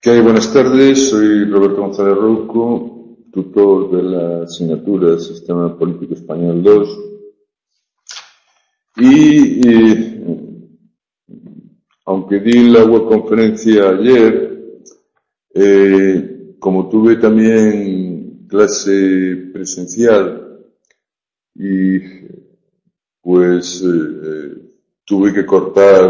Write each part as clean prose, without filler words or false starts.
¿Qué hay? Buenas tardes, soy Roberto González Rouco, tutor de la asignatura Sistema Político Español 2 y aunque di la webconferencia ayer, como tuve también clase presencial y pues tuve que cortar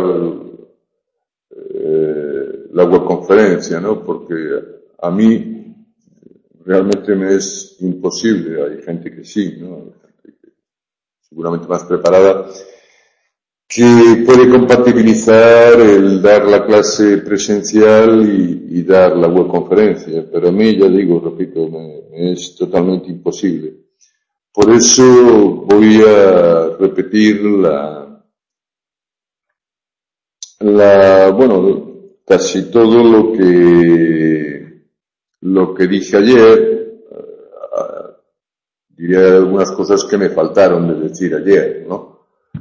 la webconferencia, ¿no? Porque a mí realmente me es imposible. Hay gente que sí, ¿no? Hay gente que seguramente más preparada que puede compatibilizar el dar la clase presencial y dar la webconferencia, pero a mí, ya digo, repito, me es totalmente imposible. Por eso voy a repetir bueno, casi todo lo que dije ayer. Diré algunas cosas que me faltaron de decir ayer, ¿no?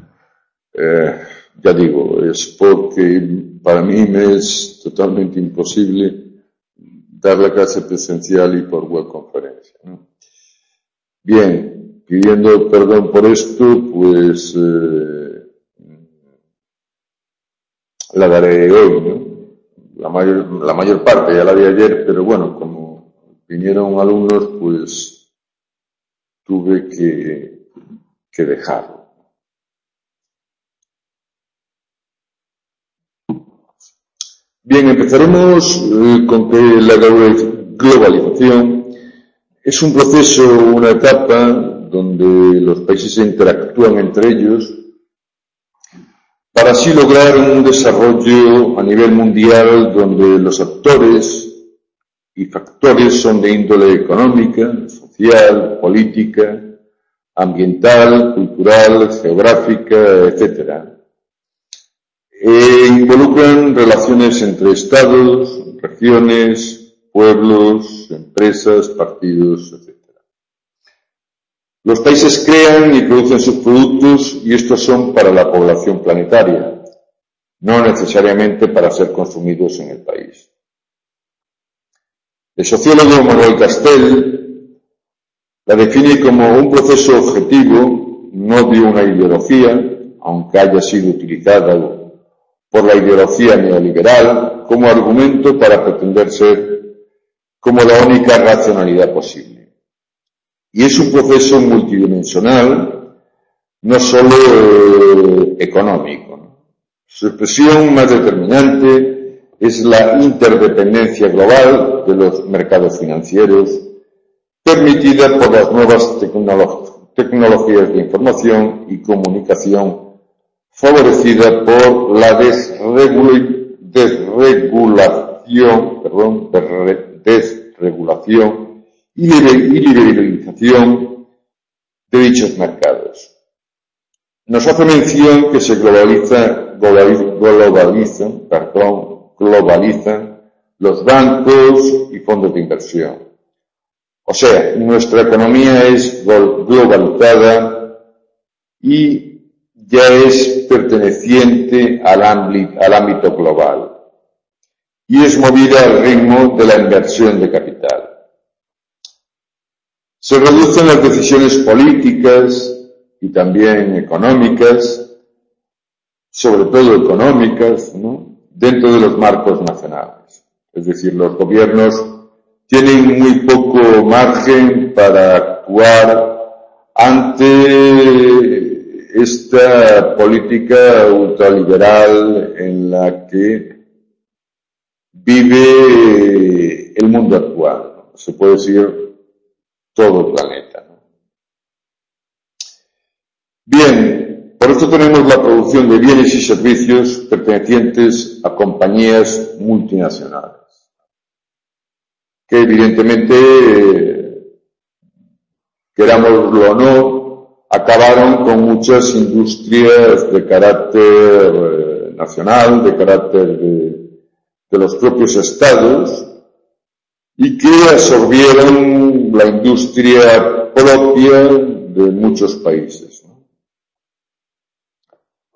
Ya digo, es porque para mí me es totalmente imposible dar la clase presencial y por webconferencia, ¿no? Bien, pidiendo perdón por esto, pues la daré hoy, ¿no? La mayor parte ya la di ayer, pero bueno, como vinieron alumnos, pues tuve que dejarlo. Bien, empezaremos con que la globalización es un proceso, una etapa donde los países interactúan entre ellos para así lograr un desarrollo a nivel mundial donde los actores y factores son de índole económica, social, política, ambiental, cultural, geográfica, etc. Involucran relaciones entre estados, regiones, pueblos, empresas, partidos, etc. Los países crean y producen sus productos y estos son para la población planetaria, no necesariamente para ser consumidos en el país. El sociólogo Manuel Castell la define como un proceso objetivo, no de una ideología, aunque haya sido utilizada por la ideología neoliberal como argumento para pretender ser como la única racionalidad posible. Y es un proceso multidimensional, no solo económico. Su expresión más determinante es la interdependencia global de los mercados financieros, permitida por las nuevas tecnologías de información y comunicación, favorecida por la desregulación y liberalización de dichos mercados. Nos hace mención que se globalizan los bancos y fondos de inversión. O sea, nuestra economía es globalizada y ya es perteneciente al ámbito global y es movida al ritmo de la inversión de capital. Se reducen las decisiones políticas y también económicas, sobre todo económicas, ¿no?, dentro de los marcos nacionales. Es decir, los gobiernos tienen muy poco margen para actuar ante esta política ultraliberal en la que vive el mundo actual, ¿no? Se puede decir todo el planeta, ¿no? Bien, por esto tenemos la producción de bienes y servicios pertenecientes a compañías multinacionales, que evidentemente, querámoslo o no, acabaron con muchas industrias de carácter nacional, de carácter de los propios estados, y que absorbieron la industria propia de muchos países, ¿no?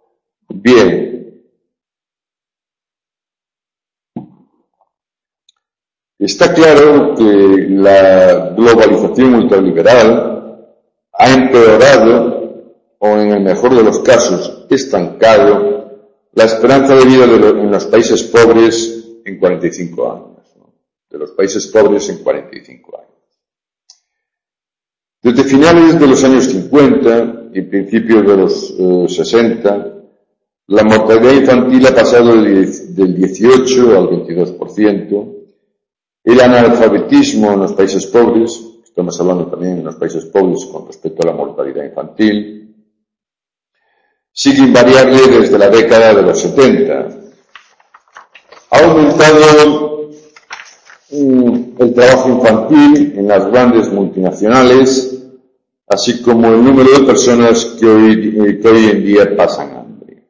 Bien. Está claro que la globalización ultraliberal ha empeorado, o en el mejor de los casos, estancado, la esperanza de vida en los países pobres en 45 años, ¿no? De los países pobres en 45 años. Desde finales de los años 50 y principios de los 60, la mortalidad infantil ha pasado del 18 al 22%, el analfabetismo en los países pobres, estamos hablando también en los países pobres con respecto a la mortalidad infantil, sigue invariable desde la década de los 70. Ha aumentado el trabajo infantil en las grandes multinacionales, así como el número de personas que hoy en día pasan hambre.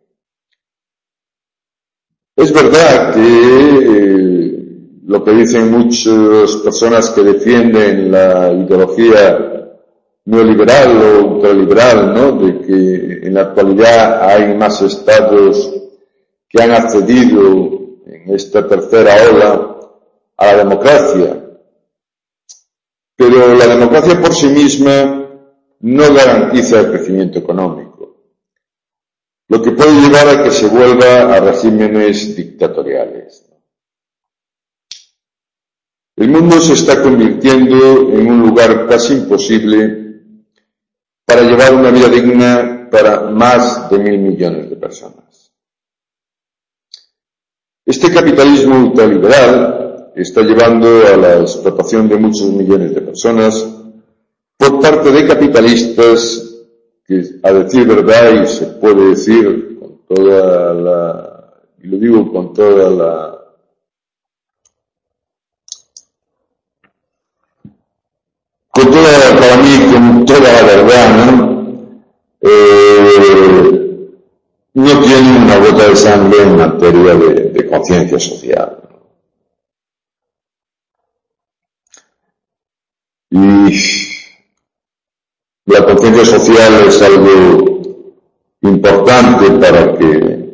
Es verdad que lo que dicen muchas personas que defienden la ideología neoliberal o ultraliberal, ¿no?, de que en la actualidad hay más estados que han accedido en esta tercera ola a la democracia. Pero la democracia por sí misma no garantiza el crecimiento económico, lo que puede llevar a que se vuelva a regímenes dictatoriales. El mundo se está convirtiendo en un lugar casi imposible para llevar una vida digna para más de 1.000 millones de personas. Este capitalismo ultraliberal está llevando a la explotación de muchos millones de personas por parte de capitalistas que, a decir verdad, y se puede decir con toda la, y lo digo con toda la, para mí, con toda la verdad, no tienen una gota de sangre en materia de conciencia social. Y la conciencia social es algo importante para que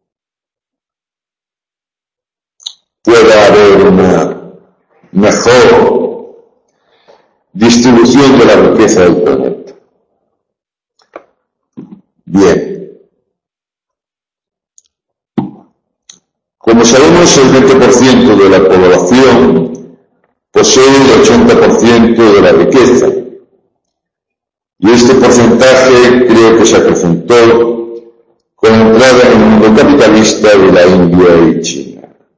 pueda haber una mejor distribución de la riqueza del planeta. Bien. Como sabemos, el 20% de la población posee el 80% de la riqueza. Y este porcentaje creo que se acrecentó con la entrada en el mundo capitalista de la India y China.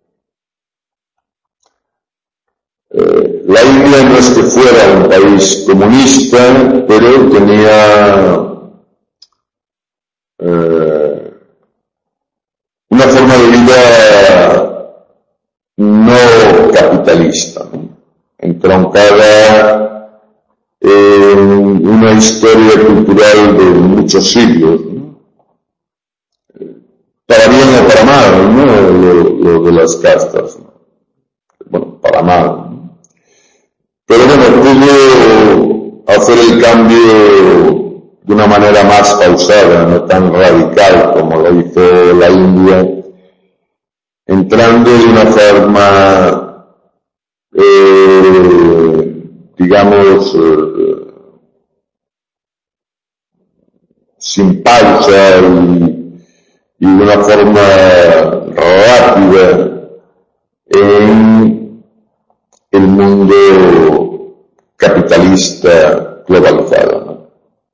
La India no es que fuera un país comunista, pero tenía una forma de vida no capitalista, ¿no?, entroncada en una historia cultural de muchos siglos, ¿no?, para bien o para mal, ¿no?, lo de las castas, ¿no?, bueno, para mal, ¿no? Pero bueno, pudo hacer el cambio de una manera más pausada, no tan radical como lo hizo la India, entrando de una forma, digamos, sin pausa y de una forma rápida en el mundo capitalista globalizado, ¿no?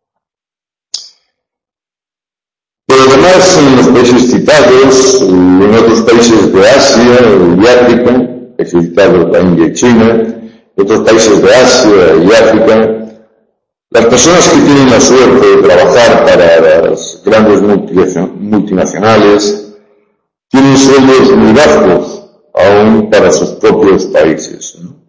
Pero además, en los países citados, en otros países de Asia y África, he citado la India y China, otros países de Asia y África, las personas que tienen la suerte de trabajar para las grandes multinacionales tienen sueldos muy bajos, aún para sus propios países, ¿no?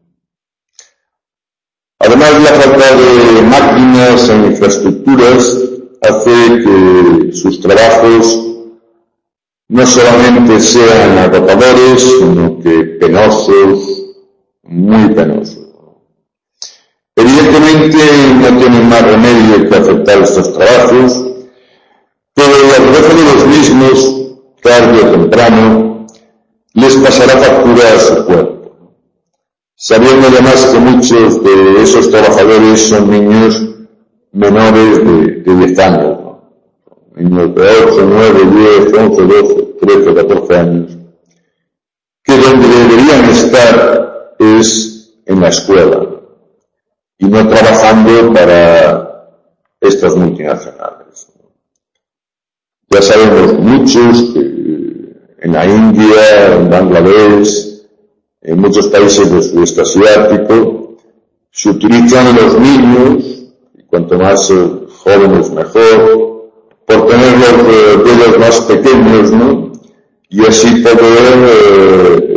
Además, la falta de máquinas e infraestructuras hace que sus trabajos no solamente sean agotadores, sino que penosos, muy penosos. Evidentemente no tienen más remedio que aceptar estos trabajos, pero la dureza de los mismos, tarde o temprano, les pasará factura a su cuerpo. sabiendo además que muchos de esos trabajadores son niños menores de 10 años, ¿no? Niños de 8, 9, 10, 11, 12, 13, 14 años, que donde deberían estar es en la escuela y no trabajando para estas multinacionales. Ya sabemos muchos que en la India, en Bangladesh, en muchos países del sudeste asiático, se utilizan los niños, y cuanto más jóvenes mejor, por tener los dedos más pequeños, ¿no? Y así poder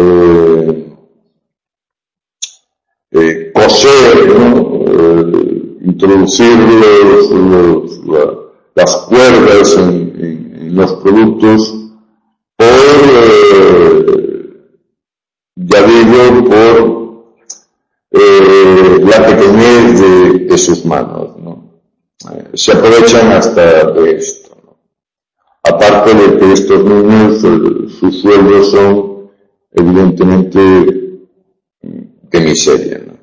coser, ¿no? Introducir las cuerdas en los productos ya digo, por la pequeñez de sus manos, ¿no? Se aprovechan hasta de esto, ¿no? Aparte de que estos niños, sus sueldos son evidentemente de miseria, ¿no?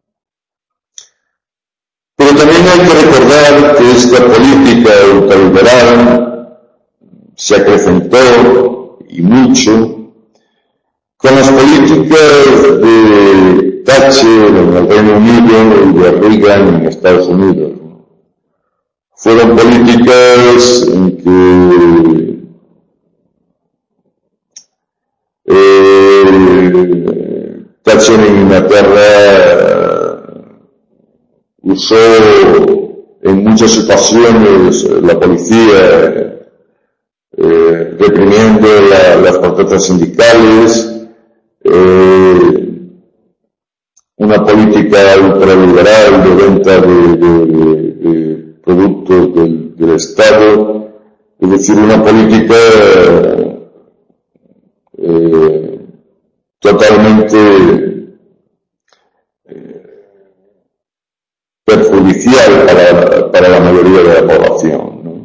Pero también hay que recordar que esta política ultraliberal se acrecentó y mucho con las políticas de Thatcher en el Reino Unido y de Reagan en Estados Unidos. Fueron políticas en que Thatcher en Inglaterra usó en muchas ocasiones la policía reprimiendo las protestas sindicales, una política ultraliberal de venta de productos del Estado, es decir, una política totalmente perjudicial para la mayoría de la población, ¿no?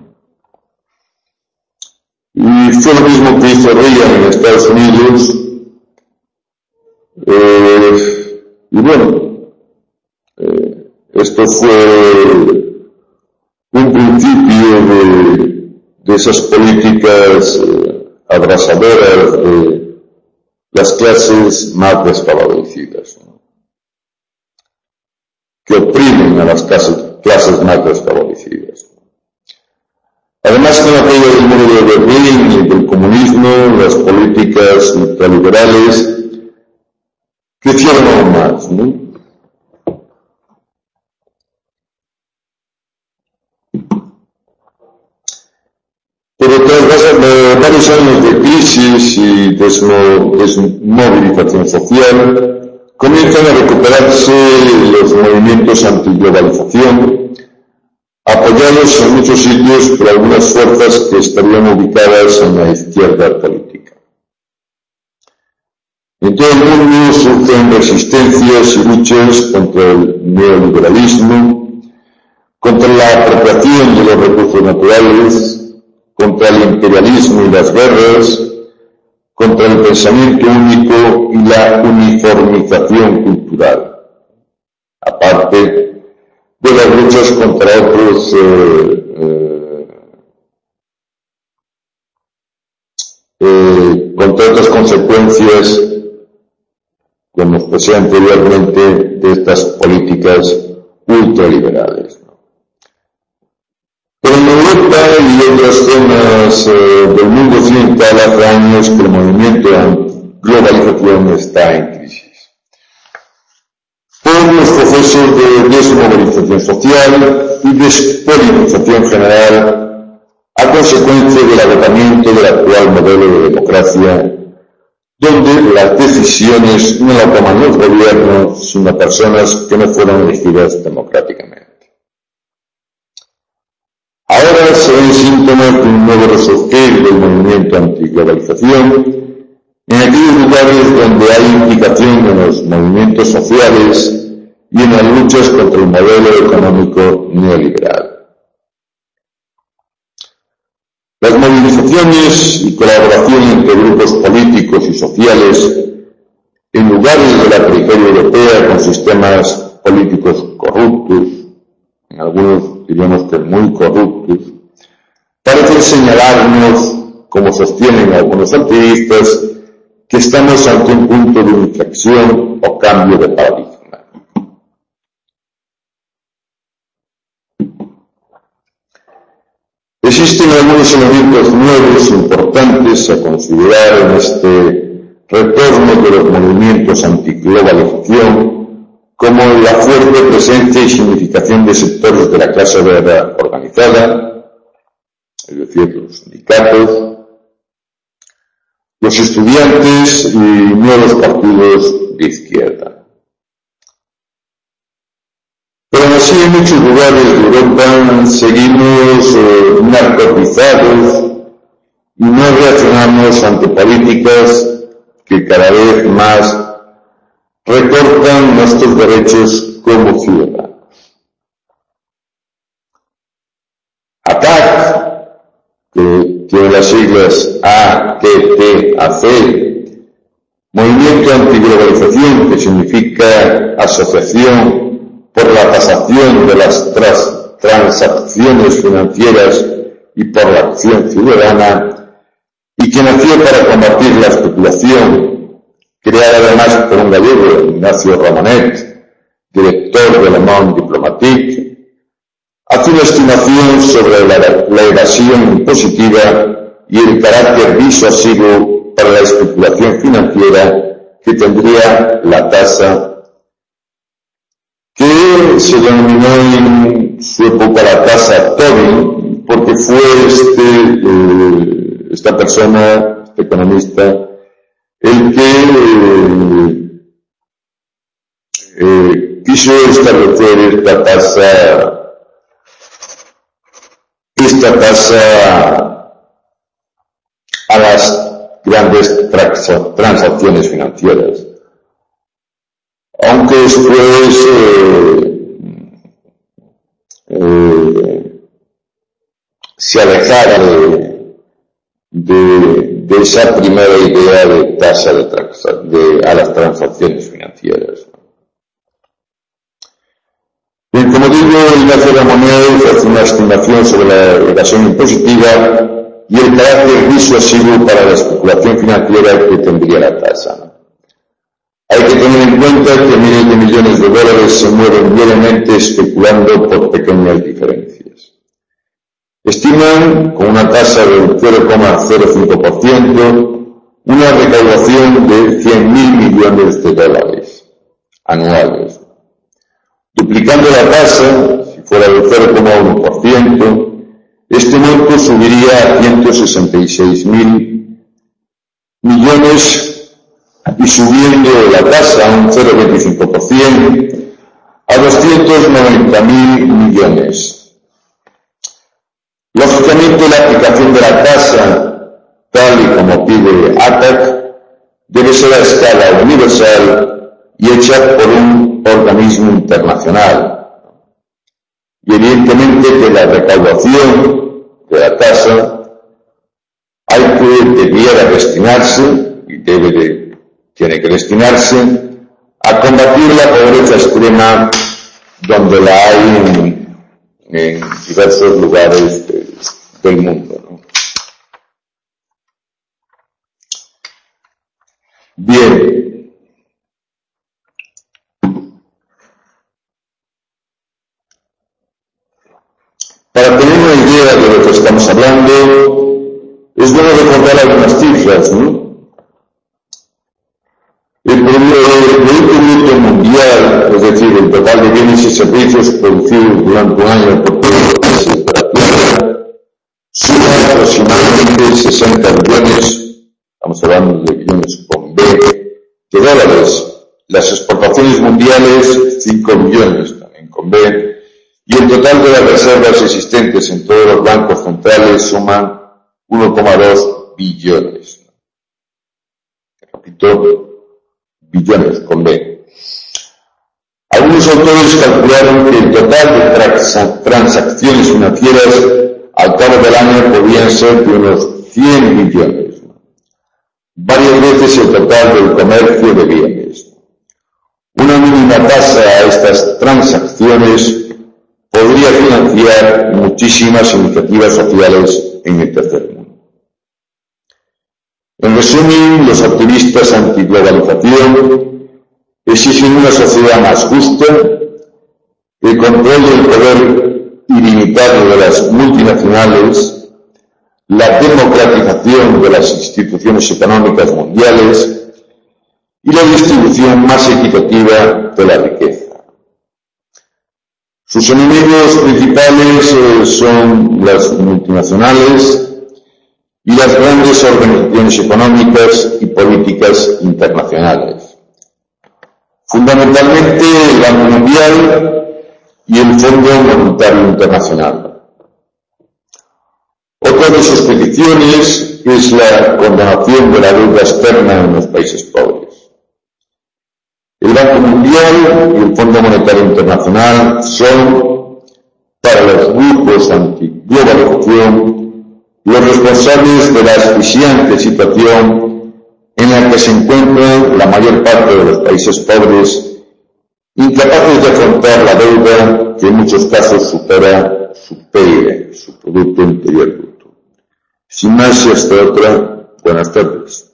Y fue lo mismo que hizo Reagan en Estados Unidos. Y bueno, esto fue un principio de esas políticas abrasadoras de las clases más desfavorecidas, ¿no? Que oprimen a las clases más desfavorecidas. Además, con la caída del muro de Berlín y del comunismo, las políticas ultraliberales crecieron aún más, ¿no? Pero tras varios años de crisis y desmovilización social, comienzan a recuperarse los movimientos antiglobalización, apoyados en muchos sitios por algunas fuerzas que estarían ubicadas en la izquierda política. En todo el mundo surgen resistencias y luchas contra el neoliberalismo, contra la apropiación de los recursos naturales, contra el imperialismo y las guerras, contra el pensamiento único y la uniformización cultural, aparte de las luchas contra otras consecuencias, como expresé anteriormente, de estas políticas ultraliberales. Pero en Europa y otras zonas del mundo occidental hace años que el movimiento de globalización está en crisis. Por los procesos de desmovilización social y despolitización general a consecuencia del agotamiento del actual modelo de democracia, donde las decisiones no las toman los gobiernos, sino personas que no fueron elegidas democráticamente. Ahora se ven síntomas de un nuevo resurgir del movimiento antiglobalización en aquellos lugares donde hay implicación en los movimientos sociales y en las luchas contra el modelo económico neoliberal. Las movilizaciones y colaboración entre grupos políticos y sociales en lugares de la periferia europea con sistemas políticos corruptos, en algunos diríamos que muy corruptos, parecen señalarnos, como sostienen algunos activistas, que estamos ante un punto de inflexión o cambio de paradigma. Existen algunos elementos nuevos importantes a considerar en este retorno de los movimientos antiglobalización, como la fuerte presencia y significación de sectores de la clase obrera organizada, es decir, los sindicatos, los estudiantes y nuevos partidos de izquierda. Pero aún así, en muchos lugares de Europa seguimos narcotizados y no reaccionamos ante políticas que cada vez más recortan nuestros derechos como ciudadanos. ATAC, que tiene las siglas ATTAC, Movimiento Antiglobalización, que significa Asociación por la Tasación de las Transacciones Financieras y por la Acción Ciudadana, y que nació para combatir la especulación, creada además por un gallego, Ignacio Ramonet, director de Le Monde Diplomatique, hace una estimación sobre la evasión impositiva y el carácter disuasivo para la especulación financiera que tendría la tasa, que se denominó en su época la tasa Tobin, porque fue esta persona, este economista, el que quiso establecer esta tasa a las grandes transacciones financieras. Aunque después se alejara de esa primera idea de tasa a las transacciones financieras. Bien, como digo, Ignacio Ramonet hace una estimación sobre la evasión impositiva y el carácter disuasivo para la especulación financiera que tendría la tasa. Hay que tener en cuenta que miles de millones de dólares se mueven diariamente especulando por pequeñas diferencias. Estiman, con una tasa del 0,05%, una recaudación de 100.000 millones de dólares anuales. Duplicando la tasa, si fuera del 0,1%, este monto subiría a 166.000 millones y subiendo la tasa a un 0,25% a 290.000 millones. Lógicamente, la aplicación de la tasa, tal y como pide ATAC, debe ser a escala universal y hecha por un organismo internacional. Y evidentemente que la recaudación de la tasa debiera destinarse, y tiene que destinarse a combatir la pobreza extrema donde la hay en diversos lugares del mundo, ¿no? Bien. Para tener una idea de lo que estamos hablando, es bueno recordar algunas cifras, ¿no? El Producto Bruto Mundial, es decir, el total de bienes y servicios producidos durante un año por todos los países de la Tierra, suma aproximadamente 60 billones, estamos hablando de billones con B, de dólares. Las exportaciones mundiales, 5 billones, también con B, y el total de las reservas existentes en todos los bancos centrales suman 1,2 billones. Repito, billones con B. Algunos autores calcularon que el total de transacciones financieras al cabo del año podían ser de unos 100 billones. varias veces el total del comercio de bienes. Una mínima tasa a estas transacciones podría financiar muchísimas iniciativas sociales en el tercer mundo. En resumen, los activistas antiglobalización exigen una sociedad más justa, el control del poder ilimitado de las multinacionales, la democratización de las instituciones económicas mundiales y la distribución más equitativa de la riqueza. Sus enemigos principales son las multinacionales y las grandes organizaciones económicas y políticas internacionales, fundamentalmente el Banco Mundial y el Fondo Monetario Internacional. Otra de sus peticiones es la condonación de la deuda externa en los países pobres. El Banco Mundial y el Fondo Monetario Internacional son, para los grupos antiglobalización, los responsables de la asfixiante situación en la que se encuentran la mayor parte de los países pobres, incapaces de afrontar la deuda que en muchos casos supera su PIB, su Producto Interior Bruto. Sin más y hasta otra, buenas tardes.